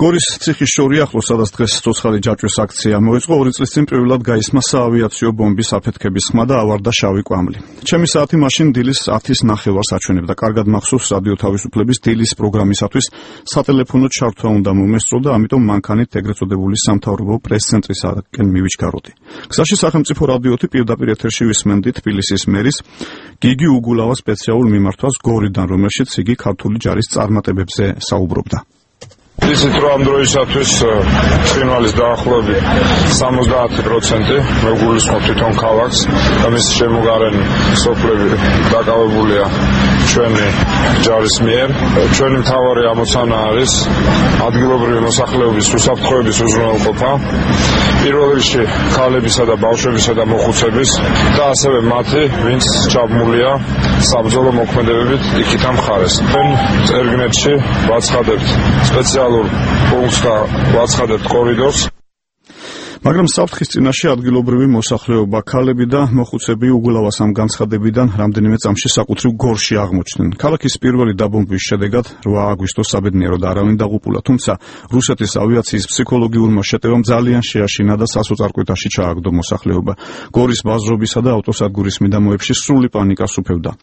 გორის ციხის შორი ახლოს, სადაც დღეს ცოცხალი ჯაჭვის აქცია მოეწყო, 2 წლის წინ პირველად გაისმა საავიაციო ბომბის აფეთქების ხმა და ავარდა შავი კვამლი. ჩემი საათი მაშინ დილის 10:09 აჩვენებდა. კარგად მახსოვს რადიო თავისუფლების დილის პროგრამისათვის სატელეფონო ჩართვა უნდა მომესწრო და ამიტომ მანქანით ეგრეთ წოდებული სამთავრობო პრეს-ცენტრისაკენ მივიჩქაროდი. გზაში სახელმწიფო რადიოთი პირდაპირ ეთერში ვისმენდი თბილისის მერის გიგი უგულავას სპეციალურ მიმართვას გორიდან, რომელშიც იგი ქართული ჯარის წარმატებებზე საუბრობდა. ისეთ რომ ამ დროისათვის ცხინვალის დაახლოებით 70% მეგულისხმობ თვითონ ქალაქს და მის შემოგარენი სოფლები დაკავებულია ჩვენი ჯარის მიერ. ჩვენი მთავარი ამოცანა არის ადგილობრივი მოსახლეობის უსაფრთხოების უზრუნველყოფა, პირველ რიგში ქალებისა და ბავშვებისა და მოხუცების და ასევე მათი, ვინც ჩაბმულია საბრძოლო მოქმედებებით იქით-ამ მხარეს. წერგნეთში ვაცხადებთ სპეციალურ პუნქტს და ვაცხადებთ კორიდორს. მაგრამ საფრთხის წინაშე ადგილობრივი მოსახლეობა, ქალები და მოხუცები უგულავას ამ განცხადებიდან რამდენიმე წამში საკუთრივ გორში აღმოჩნდნენ. ქალაქის პირველი დაბომბვის შედეგად 8 აგვისტოს საბედნიეროდ არავინ დაღუპულა, თუმცა რუსეთის ავიაციის ფსიქოლოგიურმა შეტევამ ძალიან შეაშინა და სასოწარკვეთაში ჩააგდო მოსახლეობა. გორის ბაზრობისა და ავტოსადგურის მიდამოებში სრული პანიკა სუფევდა.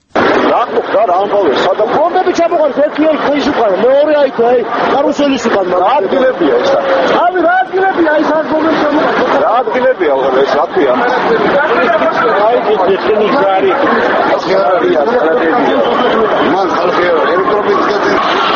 ბომბები ჩამოყარეს, ერთი აი ხეის უკან, მეორე აი კარუსელის უკან, მაგრამ ადგილებია ეს. აი რა ადგილებია ის არ ბომბები ჩამოყარეს. რა ადგილებია ეს აფია. აი ეს ზარი. მან ხალხი ელექტრობიკაზე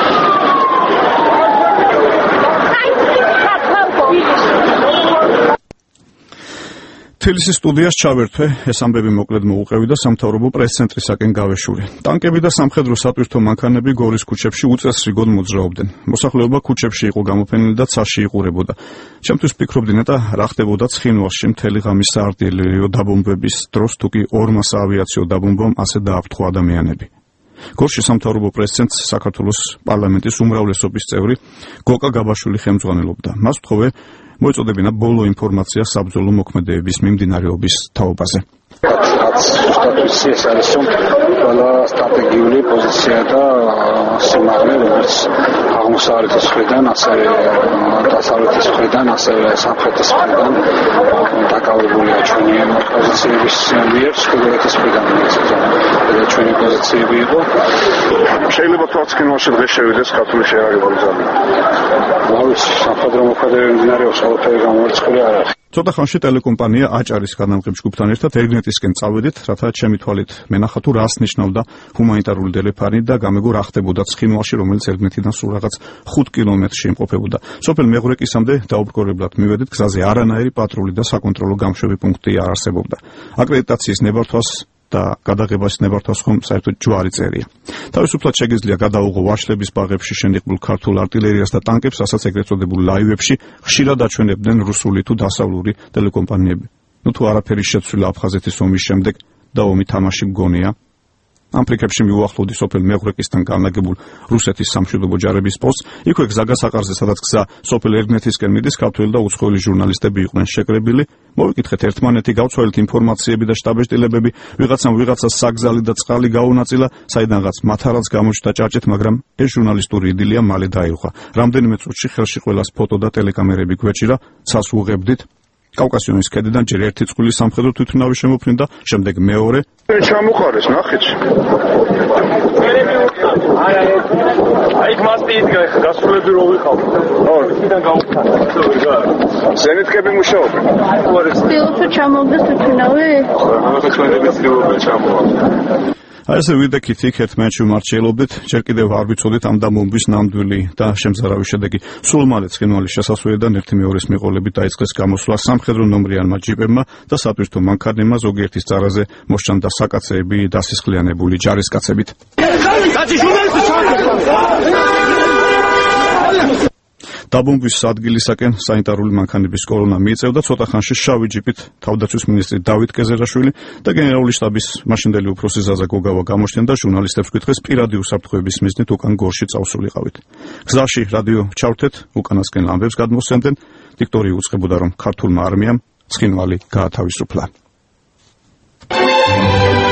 თბილისის სტუდიას ჩავერთვე, ეს ამბები მოკლედ მოუყევი და სამთავრობო პრეს-ცენტრისაკენ გავეშური. ტანკები და სამხედრო სატვირთო მანქანები გორის ქუჩებში უწესრიგოდ მოძრაობდნენ. მოსახლეობა ქუჩებში იყო გამოფენილი და ცაში იყურებოდა. ჩემთვის ვფიქრობდი ნეტა რა ხდებოდა ცხინვალში მთელი ღამის საარტილერიო დაბომბების დროს, თუ კი ორმას ავიაციო დაბომბამ ასე დააფრთხო ადამიანები. გორში სამთავრობო პრეს-ცენტრს საქართველოს პარლამენტის უმრავლესობის წევრი გოკა გაბაშვილი ხელმძღვანელობდა. მას ვთხოვე მოეწოდებინა ბოლო ინფორმაცია საბრძოლო მოქმედებების მიმდინარეობის თაობაზე. ეს არის ყველა სტრატეგიული პოზიცია და სიმაღლე, როგორც აღმოსავლეთის მხრიდან, ასევე დასავლეთის მხრიდან, ასევე სამხრეთის მხრიდან დაკავებულია ჩვენი პოზიციების მიერ, ჩრდილოეთის მხრიდან და ჩვენი პოზიციები იყო. შეიძლება თქვა ცხინვალში დღეს შევიდეს ქართული შეიარაღებული ძალები. სამხედრო მოქმედებები მიმდინარეობს, ყველაფერი გამორიცხული არ არის. ცოტა ხანში ტელეკომპანია აჭარის განამყებ ჯგუფთან ერთად ეგნეტისკენ წავედით, რათა ჩემი თვალით მენახა თუ რას ნიშნავდა ჰუმანიტარული დელეფანი და გამეგო რა ხდებოდა ცხინვალში, რომელიც ეგნეტიდან სულ რაღაც 5 კილომეტრში იმყოფებოდა. სოფელ მეღვრეკისამდე დაუბრკოლებლად მივედით, გზაზე არანაირი პატრული და საკონტროლო გამშვები პუნქტი არ არსებობდა. აკრედიტაციის ნებართვას და გადაღებას ნებართვას ხომ საერთოდ ჯვარი წერია. თავისუფლად შეგიძლია გადაუღო ვაშლების ბაღებში შენიყრულ ქართულ артиლერიას და ტანკებს, რასაც ეგრეთ წოდებულ ლაივებში ხშირად აჩვენებდნენ რუსული თუ დასავლური ტელეკომპანიები. თუ არაფერი შეცვლილა აფხაზეთის ომის შემდეგ და ომი თამაში მგონია. ამ ფრიქებში მიუახლოვდი სოფელ მეღვრეკისთან განლაგებულ რუსეთის სამშვიდობო ჯარების პოსტს, იქვე გზაგასაყარზე, სადაც გზა სოფელ ეგნეთისკენ მიდის, ქართველი და უცხოელი ჟურნალისტები იყვნენ შეკრებილი. მოვიკითხეთ ერთმანეთი, გავცვალეთ ინფორმაციები და შტაბ-შტილებები, ვიღაცამ ვიღაცას საგზალი და წყალი გაუნაწილა, საიდანღაც მათარაც გამოჩნდა ჭარჭეთ, მაგრამ ეს ჟურნალისტური იდილია მალე დაირღვა. რამდენიმე წუთში ხელში ყველას ფოტო და ტელეკამერები გვეჭირა, ცას უღებდით. კავკასიონის ქედიდან ჯერ ერთი წყვილის სამხედრო თვითმფრინავი შემოფრინდა, შემდეგ მეორე. ჩამოყარეს ნახეთ. აი გმასტი იდგა გასულები რო ვიყავ. ისიდან გავხსნა. ზენიტკები მუშაობენ. სტილო ჩამოვდეს თვითმფრინავი? რაღაცნაირად სტილობენ ჩამოვა. აი ესე ვიდექით იქ ერთმანეთში ვმარჩიელობდით, ჯერ კიდევ არ ვიცოდით ამ დაბომბვის ნამდვილი და შემზარავი შედეგი. სულ მალე ცხინვალის შესასვლელიდან ერთი მეორეს მიყოლებით დაიწყეს გამოსვლა სამხედრო ნომრიანმა ჯიპებმა და სატვირთო მანქანებმა, ზოგიერთის წარაზე მოსჭანდა საკაცები დასისხლიანებული ჯარისკაცებით. დაბომბვის ადგილისაკენ სანიტარული მანქანების კოლონა მიიწევდა, ცოტა ხანში შავი ჯიპით თავდაცვის მინისტრი დავით კეზერაშვილი და გენერალური შტაბის მაშინდელი უფროსი ზაზა გოგავა გამოჩნდნენ და ჟურნალისტებს კითხეს პირადი უსაფრთხოების მიზნით უკან გორში წავსულიყავით. გზაში რადიო ჩავრთეთ, უკანასკენ ამბებს გადმოსცემდნენ, დიქტორი უწყებოდა, რომ ქართულმა არმიამ ცხინვალი გაათავისუფლა.